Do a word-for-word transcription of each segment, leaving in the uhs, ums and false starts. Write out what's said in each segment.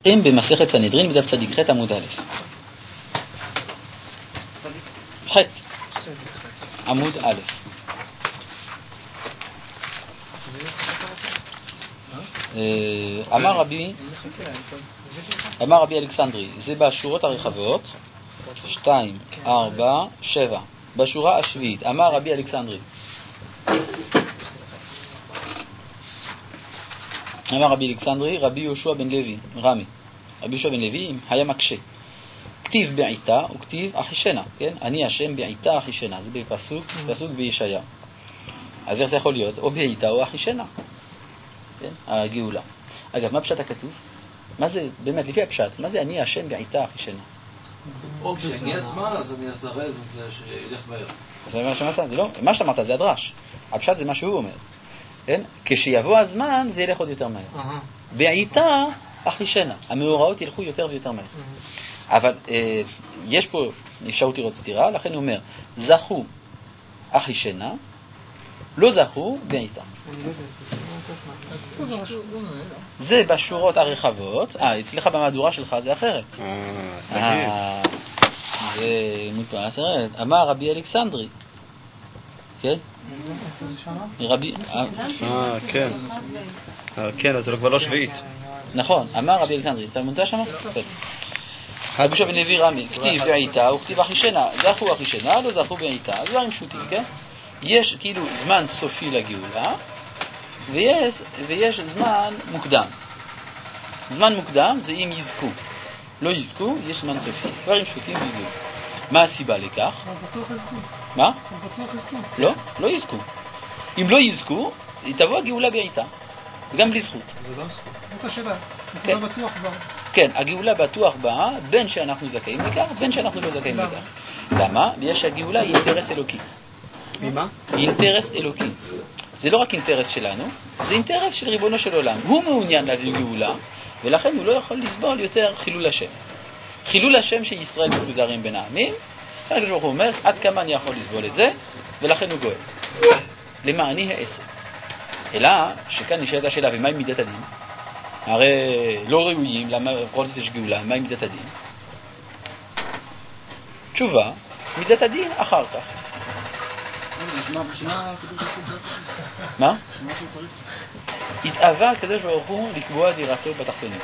אם במסכת סנהדרין בדף צדיק ח' עמוד א'. ח' עמוד א'. אמר רבי אמר רבי אלכסנדרי, זה בשורות הרחבות שתיים, ארבע, שבע. בשורה השביעית אמר רבי אלכסנדרי, אמר רבי אלכסנדרי, רבי יהושע בן לוי, רמי, רבי יהושע בן לוי היה מקשה. כתיב בעיתה וכתיב אחישנה, כן? אני השם בעיתה אחישנה, זה בפסוק, פסוק בישעיה. אז איך זה יכול להיות? או בעיתה או אחישנה, כן? הגאולה. אגב, מה פשט הכתוב? מה זה, באמת, לפי הפשט, מה זה אני השם בעיתה אחישנה? או כשהגיע הזמן, אז אני אזרז את זה שילך מהר. זה מה שאמרת, זה לא, מה שאמרת זה הדרש. הפשט זה מה שהוא אומר. כן? כשיבוא הזמן זה ילך עוד יותר מהר. בעיתה אחישנה, המאורעות ילכו יותר ויותר מהר. אבל אה, יש פה אפשרות לראות סתירה, לכן הוא אומר, זכו אחישנה, לא זכו בעיתה. זה בשורות הרחבות. אה, אצלך במהדורה שלך זה אחרת. אה, זה מפה אחרת. אמר רבי אלכסנדרי, כן? רבי... אה, כן. כן, אז זה כבר לא שביעית. נכון, אמר רבי אלכסנדרי. אתה מוצא שם? כן. רבי יהושע בן לוי רמי, כתיב בעיתה וכתיב אחישנה. זכו אחישנה, לא זכו בעיתה. זה דברים פשוטים, כן? יש כאילו זמן סופי לגאולה, ויש, ויש זמן מוקדם. זמן מוקדם זה אם יזכו. לא יזכו, יש זמן סופי. דברים פשוטים וידעו. מה הסיבה לכך? בטוח יזכו. מה? בטוח יזכו. לא, לא יזכו. אם לא יזכו, תבוא הגאולה בעיתה. וגם בלי זכות. זה לא זכות. זאת השאלה. כן. בטוח בא. כן, הגאולה בטוח באה, בין שאנחנו זכאים לכך, בין שאנחנו לא זכאים לכך. למה? בגלל שהגאולה היא אינטרס אלוקי. ממה? היא אינטרס אלוקי. זה לא רק אינטרס שלנו, זה אינטרס של ריבונו של עולם. הוא מעוניין להביא גאולה, ולכן הוא לא יכול לסבול יותר חילול השם. חילול השם שישראל מפוזרים בין העמים, הקדוש ברוך הוא אומר, עד כמה אני יכול לסבול את זה, ולכן הוא גואל. למעני העשר. אלא שכאן נשאלת השאלה, ומה עם מידת הדין? הרי לא ראויים, למה בכל זאת יש גאולה, מה עם מידת הדין? תשובה, מידת הדין אחר כך. מה? התאווה הקדוש ברוך הוא לקבוע דירתו בתחתונים.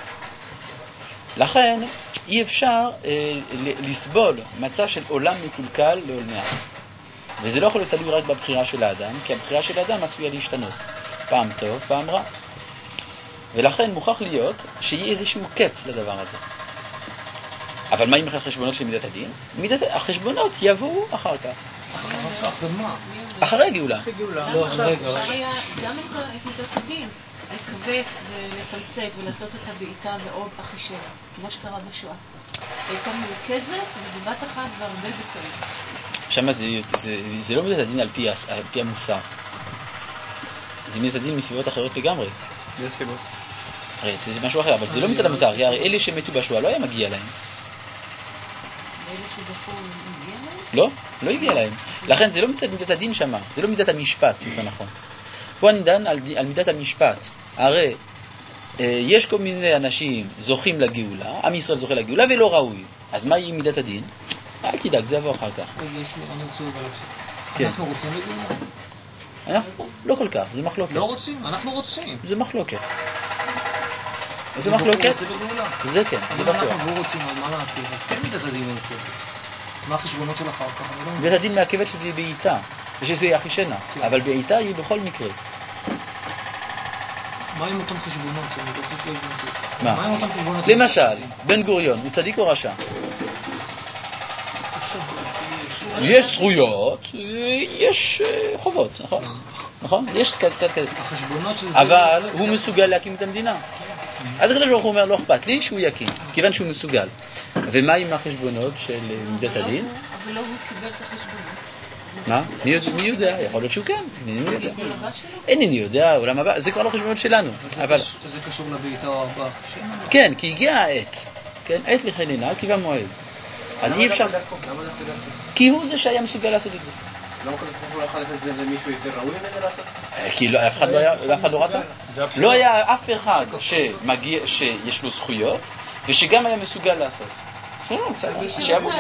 לכן אי אפשר אה, לסבול מצב של עולם מקולקל לעולמי עד. וזה לא יכול להיות תלוי רק בבחירה של האדם, כי הבחירה של האדם עשויה להשתנות. פעם טוב, פעם רע. ולכן מוכרח להיות שיהיה איזשהו קץ לדבר הזה. אבל מה עם החשבונות של מידת הדין? מידת... החשבונות יבואו אחר כך. אחר כך מה? אחרי הגאולה. לא, אחרי הגאולה. גם את מידת הדין, לכווץ ולפלצת ולעשות את הבעיטה ועוד אחישנה, כמו שקרה בשואה. הייתה מורכזת ובבת אחת והרבה בקלות. שמה זה, זה, זה לא מידת הדין על פי, על פי המוסר. זה מידת הדין מסביבות אחרות לגמרי. זה סיבות. הרי זה, זה משהו אחר, אבל זה לא מצד המוסר. הרי אלה שמתו בשואה לא היה מגיע להם. ואלה שזכו מגיע להם? לא, לא הגיע להם. לכן זה לא מצד מידת הדין שמה, זה לא מידת המשפט, יותר נכון. פה אני דן על, על מידת המשפט. הרי אה, יש כל מיני אנשים זוכים לגאולה, עם ישראל זוכה לגאולה ולא ראוי. אז מה יהיה מידת הדין? אל תדאג, זה יבוא אחר כך. אני רוצה כן. אנחנו רוצים לגאולה? אנחנו? לא כל כך, זה מחלוקת. לא רוצים, אנחנו רוצים. זה מחלוקת. זה מחלוקת? זה כן, זה בטוח. אם אנחנו רוצים, מה מעכב? אז כן מידת הדין מעכבת. מה החשבונות של אחר כך? מידת הדין מעכבת שזה יהיה בעיתה, ושזה יהיה אחישנה. אבל בעיתה היא בכל מקרה. מה עם אותם חשבונות? מה? למשל, בן גוריון, הוא צדיק או רשע? יש זכויות, יש חובות, נכון? נכון? יש קצת כזה. אבל הוא מסוגל להקים את המדינה. אז הקדוש ברוך הוא אומר, לא אכפת לי שהוא יקים, כיוון שהוא מסוגל. ומה עם החשבונות של מידת הדין? אבל לא הוא קיבל את החשבונות. מה? מי יודע? יכול להיות שהוא כן. מי יודע? אינני יודע, עולם הבא, זה כבר לא חשבונות שלנו. זה קשור לבעיטה או הבא? כן, כי הגיעה העת. כן, עת לחנינה, כיוון מועד. אז אי אפשר... כי הוא זה שהיה מסוגל לעשות את זה. למה הקדוש ברוך הוא לא יכול לתת את זה למישהו יותר ראוי ממנו לעשות? כי אף אחד לא היה, אף אחד לא רצה. לא היה אף אחד שמגיע, שיש לו זכויות, ושגם היה מסוגל לעשות. שיבוא.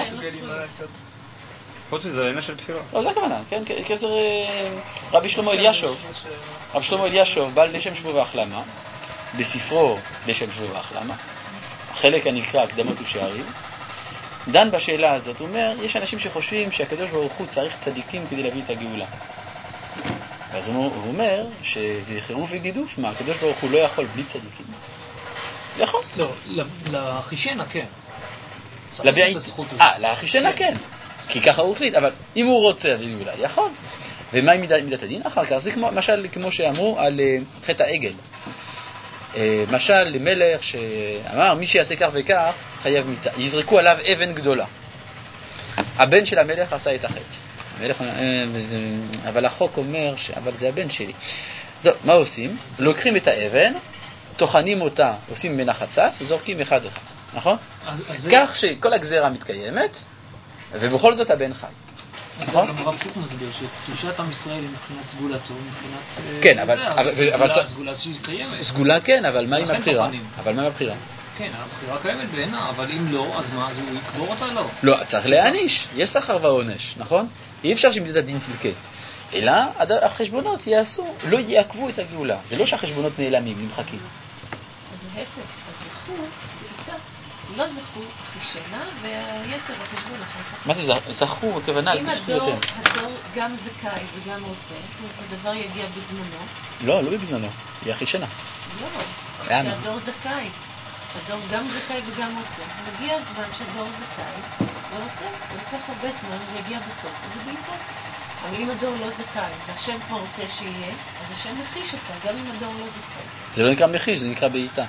חוץ מזה, עניין של בחירה. לא, זה הכוונה, כן? כעזר רבי שלמה אלישוב. רבי שלמה אלישוב, בעל לשם שבוע והחלמה, בספרו לשם שבוע והחלמה, החלק הנקרא הקדמות ושערים, דן בשאלה הזאת, הוא אומר, יש אנשים שחושבים שהקדוש ברוך הוא צריך צדיקים כדי להביא את הגאולה. אז הוא אומר שזה חירוף וגידוף, מה, הקדוש ברוך הוא לא יכול בלי צדיקים. יכול. לא, לאחישנה כן. לבעית. אה, לאחישנה כן. כי ככה הוא החליט, אבל אם הוא רוצה, אולי יכול. ומה עם מידת, מידת הדין? אחר כך, זה כמו, משל כמו שאמרו על uh, חטא העגל. Uh, משל למלך שאמר, מי שיעשה כך וכך, חייב מיתה. יזרקו עליו אבן גדולה. הבן של המלך עשה את החטא. המלך, uh, וזה, אבל החוק אומר, ש... אבל זה הבן שלי. זו, מה עושים? לוקחים את האבן, טוחנים אותה, עושים ממנה חצץ, זורקים אחד אחד. נכון? אז, אז כך זה... שכל הגזרה מתקיימת, ובכל זאת הבן חי. אז גם הרב קוק מסביר שקדושת עם ישראל היא מבחינת סגולתו, מבחינת... כן, אבל... סגולה שהיא קיימת. סגולה כן, אבל מה עם הבחירה? אבל מה עם הבחירה? כן, הבחירה קיימת בעינה, אבל אם לא, אז מה? אז הוא יקבור אותה? לא. לא, צריך להעניש. יש שכר ועונש, נכון? אי אפשר שמדידת הדין תלכה. אלא החשבונות יעשו, לא יעקבו את הגאולה. זה לא שהחשבונות נעלמים, נמחקים. אז להפך, אז זכו, לא זכו אחישנה, והיתר החשבון אחר כך. מה זה זכו? הכוונה על זכויותיהם. אם הדור גם זכאי וגם רוצה, הדבר יגיע בזמנו. לא, לא בזמנו, היא אחישנה. לא, שהדור זכאי. שהדור גם זכאי וגם רוצה. מגיע הזמן שהדור זכאי ורוצה, ולקח הרבה זמן ויגיע בסוף, וזה בעיקר. אבל אם הדור לא זכאי, והשם כבר רוצה שיהיה, אז השם מחיש אותה, גם אם הדור לא זכאי. זה לא נקרא מחיש, זה נקרא בעיטה.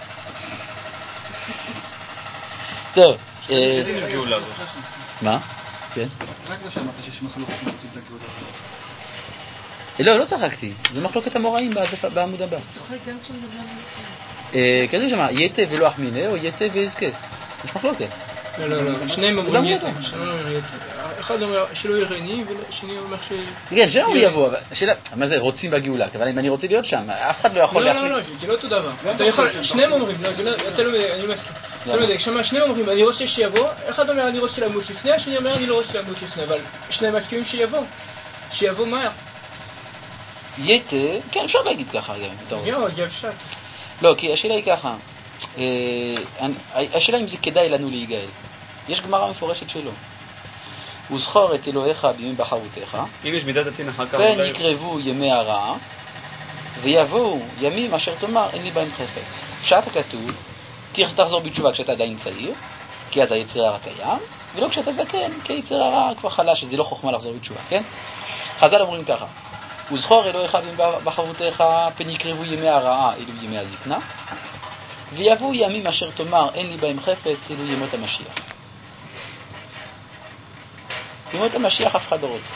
טוב. איזה מין גאולה זאת? מה? כן? צחקת שאמרת שיש מחלוקת מוצאים לגאולה. לא, לא צחקתי. זה מחלוקת המוראים בעמוד הבא. צוחק גם כשמדבר על כזה שמה, יתה ולא אחמינה, או יתה ויזכה. יש מחלוקת. לא, לא, לא. שניהם אומרים יתה. אחד אומר שלא ירני, והשני אומר ש... כן, שלא יבוא. מה זה, רוצים בגאולה? אבל אם אני רוצה להיות שם, אף אחד לא יכול להחליט. לא, לא, לא, זה לא אותו דבר. אתה יכול, שניהם אומרים, לא, אתה לא יודע, אני מסכים. אתה לא יודע, שמה, שניהם אומרים, אני רוצה שיבוא, אחד אומר אני רוצה למות לפני, השני אומר אני לא רוצה למות לפני, אבל שניהם מסכימים שיבוא. שיבוא מהר. יתה, כן, אפשר להגיד ככה גם, אם אתה רוצה. זהו, זה אפשר. לא, כי השאלה היא ככה, השאלה אם זה כדאי לנו להיגאל. יש גמרא מפורשת שלו. וזכור את אלוהיך בימי בחרותיך. אם יש מידת הדין אחר כך... פן יקרבו ימי הרעה, ויבואו ימים אשר תאמר אין לי בהם חפץ. כשאתה כתוב, תחזור בתשובה כשאתה עדיין צעיר, כי אז היצר הרע קיים, ולא כשאתה זקן, כי היצר הרע כבר חלש, שזה לא חוכמה לחזור בתשובה, כן? חז"ל אומרים ככה, וזכור אלוהיך בימי בחרותיך, פן יקרבו ימי הרעה, אלו ימי הזקנה, ויבואו ימים אשר תאמר אין לי בהם חפץ, אלו ימות המשיח. ימות המשיח אף אחד לא רוצה.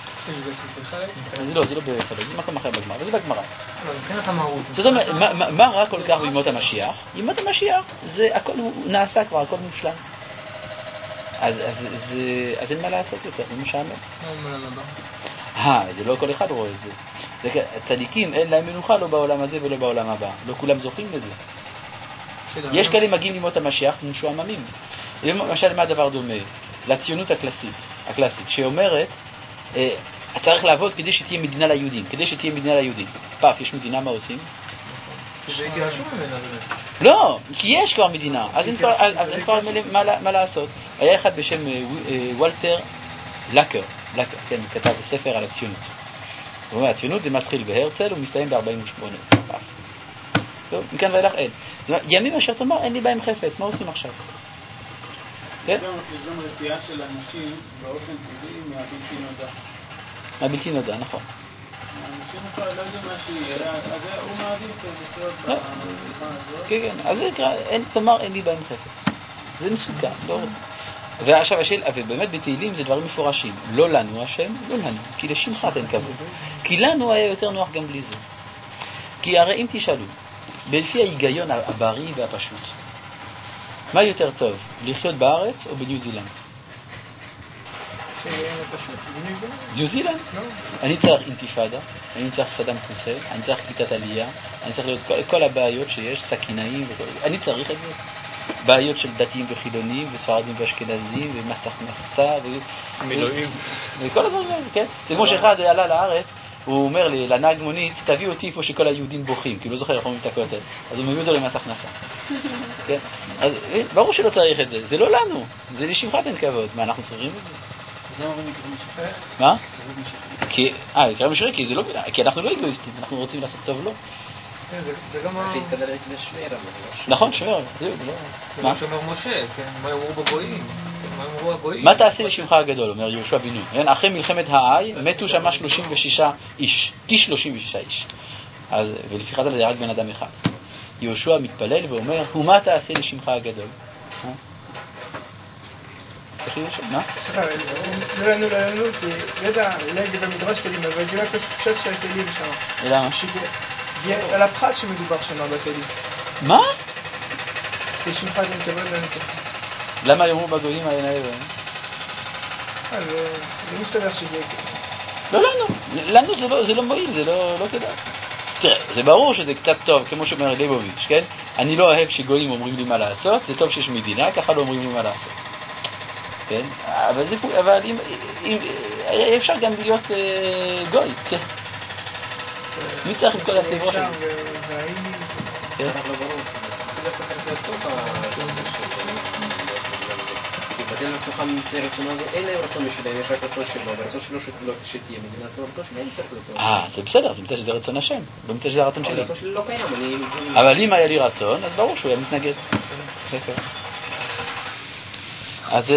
זה לא, זה לא בחלק, זה מקום אחר בגמרא, וזה בגמרא. זאת אומרת, מה רע כל כך בימות המשיח? ימות המשיח, זה הכל נעשה כבר, הכל מושלם. אז אין מה לעשות יותר, זה משעמם. אה, זה לא כל אחד רואה את זה. הצדיקים אין להם מנוחה לא בעולם הזה ולא בעולם הבא. לא כולם זוכים לזה. יש כאלה מגיעים לימות המשיח משועממים. למשל, מה הדבר דומה? לציונות הקלאסית, הקלאסית, שאומרת, אה, צריך לעבוד כדי שתהיה מדינה ליהודים, כדי שתהיה מדינה ליהודים. פאף, יש מדינה, מה עושים? שזה התייאשו ממנה. לא, כי יש כבר מדינה, אז אין כבר, אז אין כבר מה, מה לעשות. היה אחד בשם אה, אה, וולטר לקר, לקר, כן, כתב ספר על הציונות. הוא אומר, הציונות זה מתחיל בהרצל ומסתיים ב-ארבעים ושמונה. פאף. לא, מכאן ואילך אין. זאת אומרת, ימים אשר תאמר, אין לי בהם חפץ, מה עושים עכשיו? יש גם רתיעה של אנשים באופן טבעי מהבלתי נודע. מהבלתי נודע, נכון. אנשים כבר לא יודעים מה שיהיה, אז הוא מעדיף לחיות במלחמה הזאת. כן, כן, אז זה נקרא, תאמר אין לי בהם חפץ. זה מסוכן, לא רוצה. ועכשיו השאלה, ובאמת בתהילים זה דברים מפורשים. לא לנו השם, לא לנו, כי לשמך תן כבוד. כי לנו היה יותר נוח גם בלי זה. כי הרי אם תשאלו, לפי ההיגיון הבריא והפשוט, מה יותר טוב, לחיות בארץ או בניו זילנד? זה פשוט, בניו זילנד. ניו זילנד? לא. אני צריך אינתיפאדה, אני צריך סדאם חוסיין, אני צריך קליטת עלייה, אני צריך לראות כל, כל הבעיות שיש, סכינאים וכל... אני צריך את זה. בעיות של דתיים וחילונים, וספרדים ואשכנזים, ומס הכנסה, ו... מילואים. וכל הדברים האלה, כן? זה כמו שאחד עלה לארץ, הוא אומר לי, לנהג מונית, תביא אותי איפה שכל היהודים בוכים, כי לא זוכר איך אומרים את הכותל. אז הוא מביא אותו למס הכנסה. כן? אז ברור שלא צריך את זה, זה לא לנו, זה לשמך תן כבוד. מה, אנחנו צריכים את זה? זה אומרים יקרים משחרר? מה? כי, אה, יקרים משחרר, כי זה לא, כי אנחנו לא אגואיסטים, אנחנו רוצים לעשות טוב לו. זה גם ה... נכון, שמר, זהו, זה לא... זה מה שאומר משה, כן, מה יאמרו בגויים? מה יאמרו הגויים? מה תעשה לשמך הגדול, אומר יהושע בן נון. אחרי מלחמת האי מתו שם שלושים ושישה איש, כ-שלושים ושישה איש. אז, ולפיכך זה רק בן אדם אחד. יהושע מתפלל ואומר, ומה תעשה לשמך הגדול? מה? סליחה, לא לנו, לא לנו, זה, לא יודע, אולי זה במדרש תלים, אבל זה לא פשוט של תלים שם. למה? זה על הפחת שמדובר שם בתלים. מה? זה שמך תן כבוד לנו ככה. למה יאמרו בגויים האלה? אה, זה מסתבר שזה... לא לנו, לנו זה לא, זה לא מועיל, זה לא, לא כדאי. תראה, זה ברור שזה קצת טוב, כמו שאומר ליבוביץ', כן? אני לא אוהב שגויים אומרים לי מה לעשות, זה טוב שיש מדינה, ככה לא אומרים לי מה לעשות. כן? אבל, זה, אבל אם, אם, אפשר גם להיות אה, גוי, כן? מי צריך עם כל הטבעות הזה? כן? אבל לא ברור, זה צריך להיות טוב כי בדין עצמך מפני רצונה הזו, אין להם רצון משלהם, יש רק רצון שלו, והרצון שלו שתהיה מדינה, אז הרצון שלהם צריך להיות טוב. אה, זה בסדר, זה מצא שזה רצון השם, לא מצא שזה הרצון שלי. הרצון שלי לא קיים, אני... אבל אם היה לי רצון, אז ברור שהוא היה מתנגד. אז...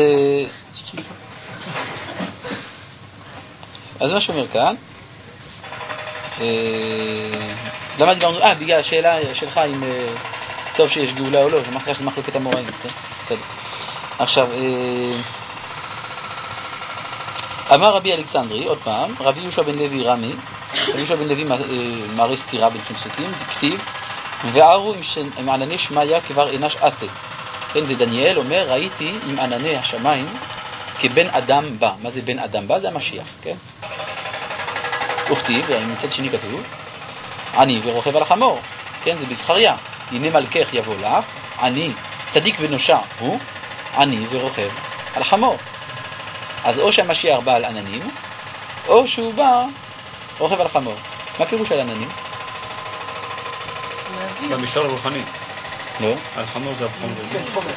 אז מה שאומר כאן, למה דיברנו? אה, בגלל השאלה שלך אם טוב שיש גאולה או לא, זה מחלקה שזה מחלקת המוראים, כן? בסדר. עכשיו, אמר רבי אלכסנדרי, עוד פעם, רבי יהושע בן לוי רמי, רבי יהושע בן לוי מראה סתירה בין שני פסוקים, כתיב, וערו עם ענני שמיה כבר אנש עתה. כן, ודניאל אומר, ראיתי עם ענני השמיים כבן אדם בא. מה זה בן אדם בא? זה המשיח, כן? וכתיב, מצד שני כתוב, אני ורוכב על החמור, כן, זה בזכריה. הנה מלכך יבוא לך, אני, צדיק ונושע הוא, אני ורוכב על החמור. אז או שהמשיח בא על עננים, או שהוא בא רוכב על החמור. מה פירוש על עננים? במישור הרוחני. לא. על חמור זה הבחום רגיל.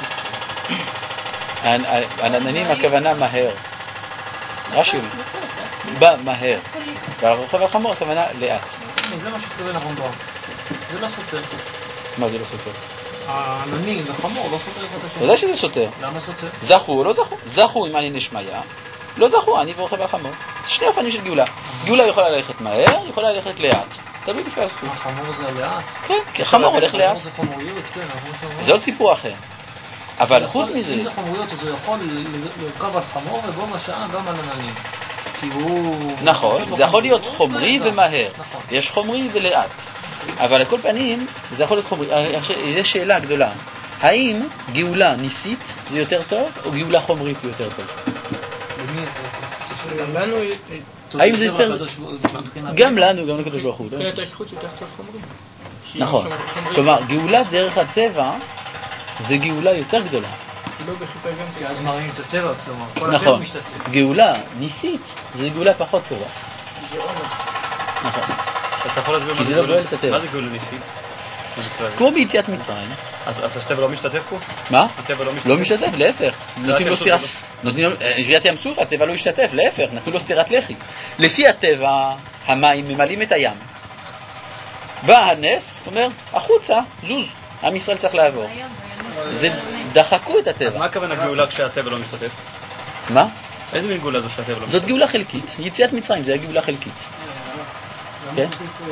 העננים הכוונה מהר. רש"י אומר. בא מהר. ועל רוכב על חמור הכוונה לאט. זה מה שכתוב הרמב"ם. זה לא סותר. מה זה לא סותר? העננים וחמור לא סותר אחד השני. אתה יודע שזה סותר. למה סותר? זכו או לא זכו? זכו עם ענני שמיה, לא זכו, אני ורוכב על חמור. זה שני אופנים של גאולה. גאולה יכולה ללכת מהר, יכולה ללכת לאט. תלוי לפי הזכות. החמור זה לאט? כן, כי חמור הולך לאט. חמור זה חומריות, כן. זה עוד סיפור אחר. אבל חוץ מזה... אם זה חומריות, אז הוא יכול לרכב על חמור ובו משעה גם על עננים. כי הוא... נכון, זה יכול להיות חומרי ומהר. יש חומרי ולאט. אבל לכל פנים, זה יכול להיות חומרי. זו שאלה גדולה. האם גאולה ניסית זה יותר טוב, או גאולה חומרית זה יותר טוב? למי יותר טוב? לנו... האם זה יותר... גם לנו, גם לקדוש ברוך הוא. מבחינת הזכות יותר טוב חומרי. נכון. כלומר, גאולה דרך הטבע זה גאולה יותר גדולה. לא בחיפזון. כי אז מראים את הטבע, כלומר, כל נכון. הטבע משתתף. גאולה ניסית זה גאולה פחות טובה. זה אונס. נכון. אתה יכול להסביר מה זה גאולה ניסית? כמו ביציאת מצרים. אז הטבע לא משתתף פה? מה? הטבע לא משתתף? לא משתתף, להפך. נותנים לו סטירת... קריעת ים סוף, הטבע לא השתתף, להפך, נתנו לו סטירת לחי. לפי הטבע, המים ממלאים את הים. בא הנס, אומר, החוצה, זוז, עם ישראל צריך לעבור. זה דחקו את הטבע. אז מה הכוונה גאולה כשהטבע לא משתתף? מה? איזה מין גאולה זו שהטבע לא משתתף? זאת גאולה חלקית. יציאת מצרים זה גאולה חלקית. כן?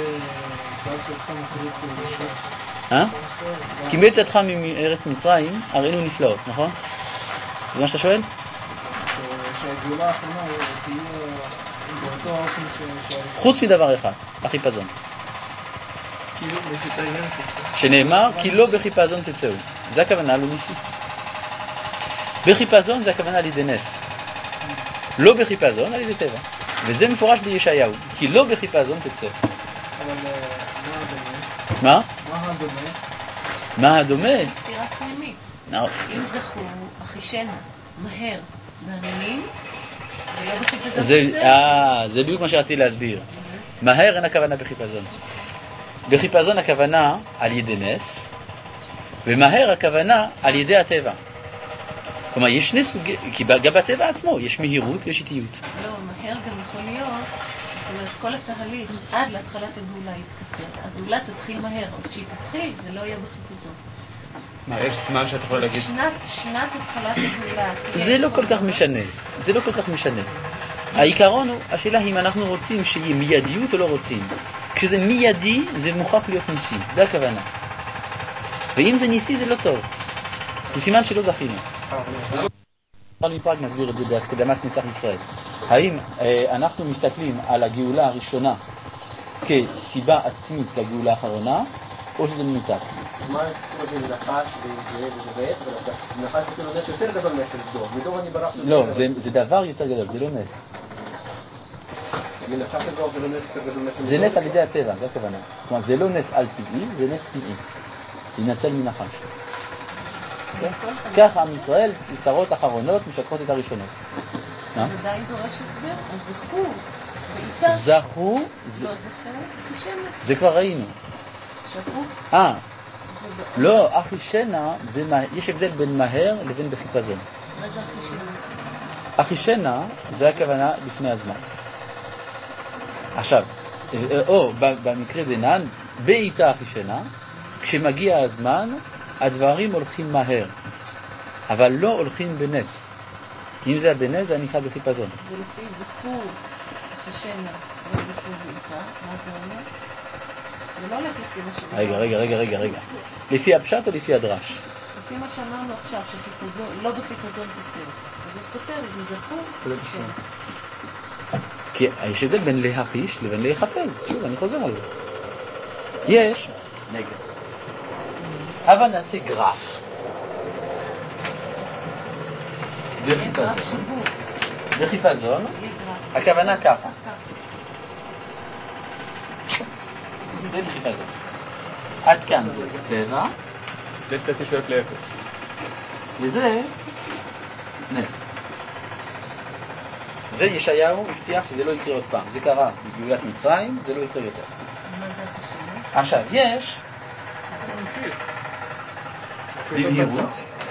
אה? כי ביצאתך מארץ מצרים הראינו נפלאות, נכון? זה מה שאתה שואל? שהגאולה האחרונה תהיה באותו אופן ש... חוץ מדבר אחד, החיפזון. שנאמר כי לא בחיפזון תצאו. זה הכוונה לא ניסי. בחיפזון זה הכוונה לידי נס. לא בחיפזון, על ידי טבע. וזה מפורש בישעיהו, כי לא בחיפזון תצא. אבל מה הדומה? מה? מה הדומה? מה הדומה? סתירה פנימית. No. אם זכו, אחישנה, מהר, בעננים, ולא בחיפזון זה, תצא. אה, זה בדיוק מה שרציתי להסביר. מהר אין הכוונה בחיפזון. בחיפזון הכוונה על ידי נס, ומהר הכוונה על ידי הטבע. כלומר, יש שני סוגי, כי גם בטבע עצמו יש מהירות ויש איטיות. לא, מהר גם יכול להיות, זאת אומרת, כל התהליך עד להתחלת הגאולה יתקצר. הגאולה תתחיל מהר, אבל כשהיא תתחיל, זה לא יהיה בחיפזון. מה, יש זמן שאת יכולה להגיד? שנת, שנת התחלת הגאולה. זה לא כל כך משנה. זה לא כל כך משנה. העיקרון הוא, השאלה היא אם אנחנו רוצים שיהיה מיידיות או לא רוצים. כשזה מיידי, זה מוכרח להיות ניסי. זה הכוונה. ואם זה ניסי, זה לא טוב. זה סימן שלא זכינו. הרב מפראג מסביר את זה בהקדמת נסח ישראל. האם אה, אנחנו מסתכלים על הגאולה הראשונה כסיבה עצמית לגאולה האחרונה, או שזה מנותק? מה הסיפור הזה מנחש וזה ובאמת, אבל נחש זה כאילו נס יותר גדול מהשל דור. מדור אני ברח... לא, זה, זה דבר יותר גדול, זה לא נס. מנחש לדור זה לא נס יותר גדול מהשל דור? זה נס על ידי הטבע, זה הכוונה. כלומר, זה לא נס על טבעי, זה נס טבעי. להינצל מנחש. ככה עם ישראל, צרות אחרונות משקפות את הראשונות. זה עדיין דורש הסבר, אז זכו, בעיקר... זכו, לא זכו, אחישנה. זה כבר ראינו. שכו. אה, לא, אחישנה, יש הבדל בין מהר לבין בחיפזון. מה זה אחישנה? אחישנה זה הכוונה לפני הזמן. עכשיו, או במקרה דנן, בעיתה אחישנה, כשמגיע הזמן, הדברים הולכים מהר, אבל לא הולכים בנס. אם זה בנס, זה ניחא בחיפזון. ולפי זכו אחישנה וזכו בעיתה, מה זה אומר? זה לא הולך לפי מה שבא. רגע, רגע, רגע, רגע, רגע. לפי הפשט או לפי הדרש? לפי מה שאמרנו עכשיו, שחיפזון, לא בחיפזון תצא. אז זה סותר, זה זכו אחישנה. כי יש הבדל בין להחיש לבין להיחפז. שוב, אני חוזר על זה. יש, נגד. אבל נעשה גרף. בחיפזון. בחיפזון, הכוונה ככה. זה בחיפזון. עד כאן זה טבע. דלתא תשעות לאפס. וזה נס. זה ישעיהו הבטיח שזה לא יקרה עוד פעם. זה קרה בגאולת מצרים, זה לא יקרה יותר. מה זה אחישנה? עכשיו, יש במהירות,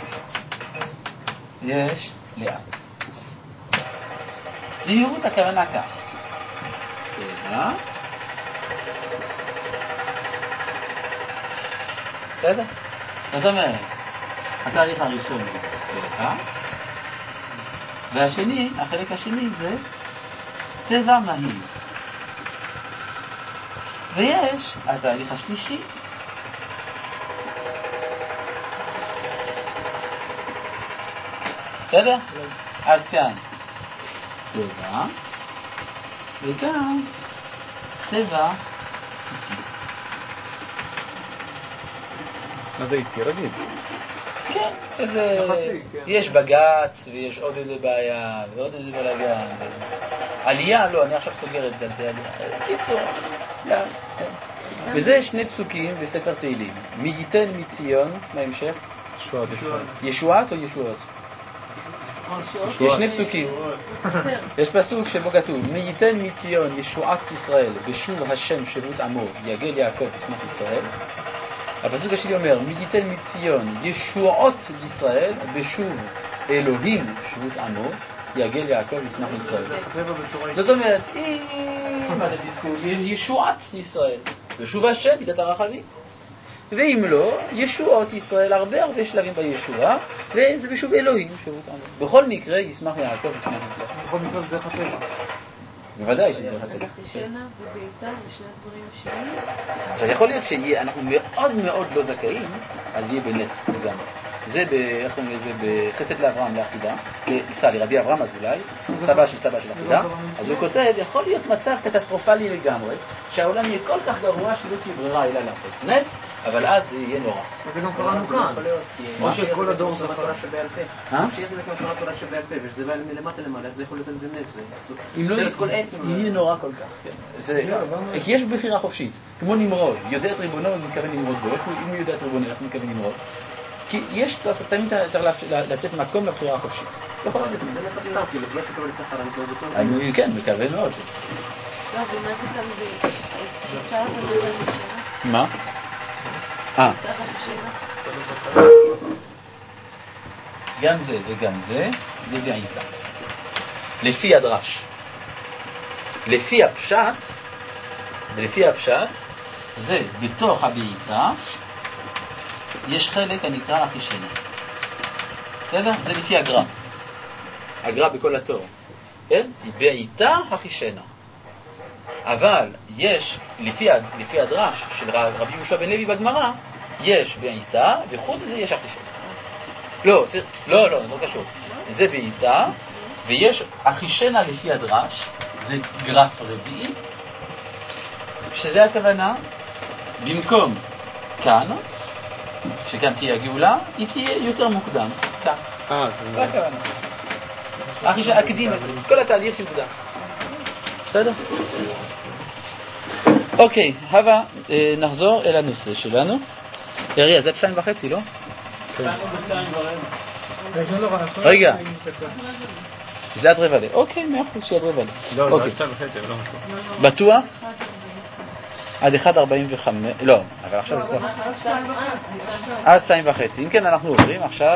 יש לאט. במהירות הכוונה כך. טבע. בסדר? זאת אומרת, התאריך הראשון הוא טבע, והשני, החלק השני זה טבע מהיר. ויש התהליך השלישי, בסדר? עד כאן טבע, וכאן טבע איטי. מה זה איטי? רגיל. כן, איזה... יש בגץ ויש עוד איזה בעיה ועוד איזה בלגן. עלייה, לא, אני עכשיו סוגר את זה, זה עלייה. קיצור, לא. וזה שני פסוקים בספר תהילים. מי ייתן מציון, מה המשך? ישועת, ישועת. ישועת או ישועות? יש שני פסוקים. יש פסוק שבו כתוב מי ייתן מציון ישועת ישראל בשוב השם שבות עמו יגל יעקב יצמח ישראל. הפסוק השני אומר מי ייתן מציון ישועות ישראל בשוב אלוהים שבות עמו יגל יעקב יצמח ישראל. זאת אומרת ישועת ישראל בשוב השם מידת הרחמים, ואם לא, ישועות ישראל, הרבה הרבה שלבים בישועה, וזה בשוב אלוהים שבות עמו. בכל מקרה ישמח יעקב יצמח ישראל. בכל מקרה זה דרך הטבע. בוודאי שזה דרך הטבע. אחישנה ובעיתה ושני הדברים השניים. עכשיו יכול להיות שאנחנו מאוד מאוד לא זכאים, אז יהיה בנס גם. זה, ב, איך קוראים לזה, בחסד לאברהם לאחידה, סליחה, לרבי אברהם אזולאי, סבא של סבא של אחידה, אז הוא כותב, יכול להיות מצב קטסטרופלי לגמרי, שהעולם יהיה כל כך גרוע שלא תהיה ברירה אלא לעשות נס, אבל אז זה יהיה נורא. זה גם קראנו כאן. או שכל הדור זה בתורה שבעל פה. אה? שיש זה גם תורה שבעל פה, ושזה בא מלמטה למעלה, זה יכול להיות על זה נס. אם לא יהיה נורא כל כך. כי יש בחירה חופשית, כמו נמרוד, יודע את ריבונו ומתכוון נמרוד בו. אם הוא יודע את ריבונו, אנחנו מתכוון נמרוד. כי יש, תמיד צריך לתת מקום לבחירה החופשית. זה נצח סתם, כאילו, לא שקורא לסחר, אני כבר בטוח. אני, כן, מקווה מאוד. לא, ומה זה כאן בעיקר ולא במשנה? מה? אה. גם זה וגם זה, זה בעיקר. לפי הדרש. לפי הפשט, ולפי הפשט, זה בתוך הבעיטה, יש חלק הנקרא אחישנה. בסדר? זה לפי הגר"א. הגר"א בכל התור. כן? בעיטה אחישנה. אבל יש, לפי, לפי הדרש של רבי יהושע בן לוי בגמרא, יש בעיטה, וחוץ מזה יש אחישנה. לא, לא, לא, לא קשור. זה בעיטה, ויש אחישנה לפי הדרש, זה גרף רביעי, שזה הכוונה, במקום כאן, שכאן תהיה הגאולה, היא תהיה יותר מוקדם, כאן. אה, זה הכוונה. אחישנה, הקדים את זה, כל התהליך יוקדם. בסדר? אוקיי, הווה, נחזור אל הנושא שלנו. יריה, זה פסיים וחצי, לא? רגע, זה עד רבע ל... אוקיי, מאה אחוז שעד רבע ל... לא, זה עד שתיים וחצי, אבל לא נכון. בטוח? עד אחד ארבעים וחמש... לא, אבל עכשיו זה כבר... עד שתיים וחצי. אם כן, אנחנו עוברים עכשיו...